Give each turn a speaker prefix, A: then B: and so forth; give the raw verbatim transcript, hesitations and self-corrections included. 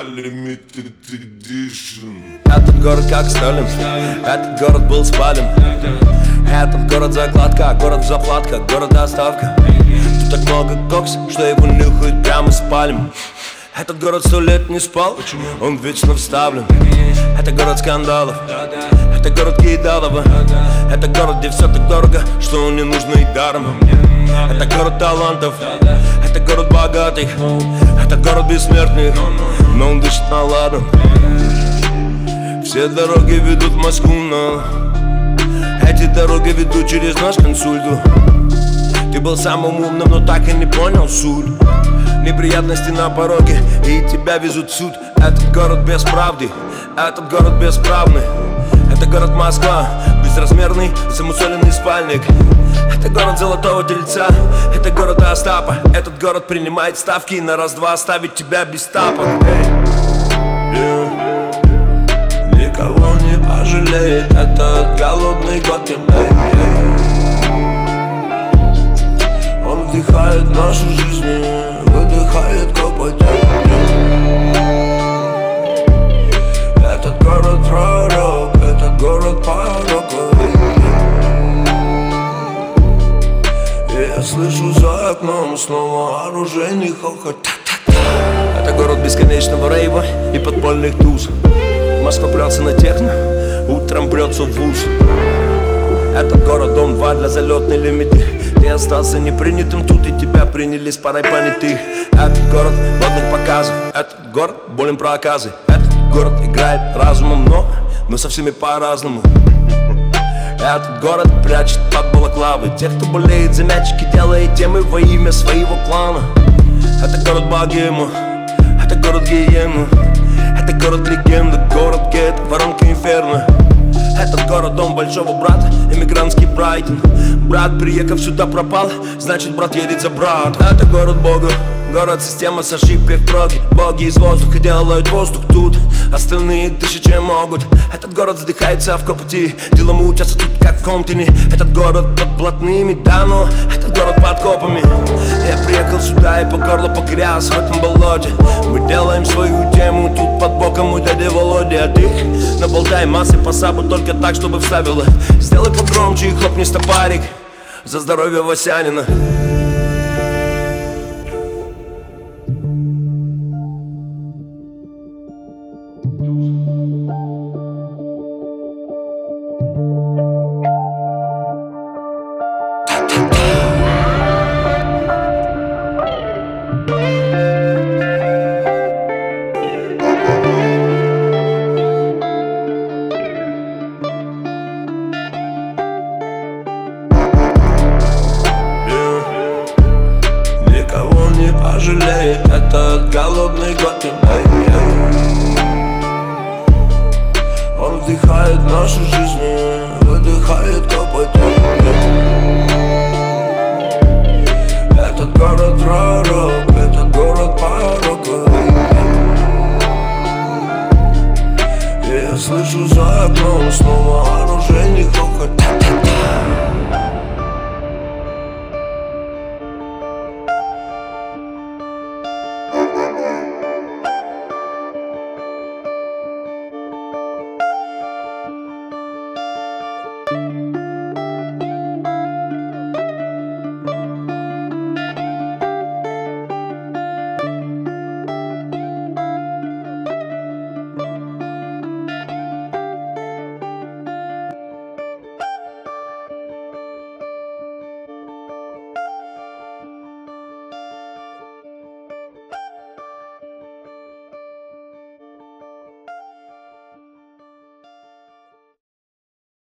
A: Limited Edition.
B: Этот город как Сталин, этот город был спален. Этот город закладка, город заплатка, город доставка. Тут так много кокса, что его нюхают прямо с пальм. Этот город сто лет не спал, он вечно вставлен. Это город скандалов, это город кидалова. Это город, где все так дорого, что он не нужно и даром. Это город талантов, это город богатых. Это город бессмертных, но он дышит на ладан. Все дороги ведут в Москву, но эти дороги ведут через наш консульту. Ты был самым умным, но так и не понял суть. Неприятности на пороге, и тебя везут в суд. Этот город без правды, этот город бесправный. Это город Москва, безразмерный, замусоленный спальник. Это город золотого тельца, это город Остапа. Этот город принимает ставки, на раз-два оставит тебя без тапок.
C: yeah. Никого не пожалеет этот голодный Готэм. Он вдыхает нашу жизнь, выдыхает копоть. Этот город пророк, этот город пороков. И я слышу за окном снова оружейный хохот.
B: Это город бесконечного рейва и подпольных туз. Москва прется на техно, утром прется в вуз. Этот город дом два для залетной лимиты. Ты остался непринятым тут, и тебя приняли с парой понятых. Этот город модных показов, этот город болен проказы. Этот город играет разумом, но мы со всеми по-разному. Этот город прячет под балаклавы тех, кто болеет за мячики, делает темы во имя своего клана. Это город богема, это город гиена. Это город легенда, город гетто, воронка инферно. Этот город дом большого брата, эмигрантский Брайтон. Брат, приехав сюда, пропал, значит брат едет за брат. Это город Бога, город система с ошибкой в проге. Боги из воздуха делают воздух тут, остальные дышат чем могут. Этот город задыхается в копоти, дела мутятся тут как в Комптоне. Этот город под блатными, да, но этот город под копами. Я приехал сюда и по горло погряз в этом болоте. Мы делаем свою тему тут под боком у дяди Володи. А ты наболтай массы по сабу только так, чтобы вставила. Сделай погромче и хлопни стопарик за здоровье Васянина.
C: Никого не пожалеет этот голодный Готэм. Он вдыхает нашу жизнь, выдыхает копоть. Этот город пророк, этот город пороков. И я слышу за окном снова оружейный хохот.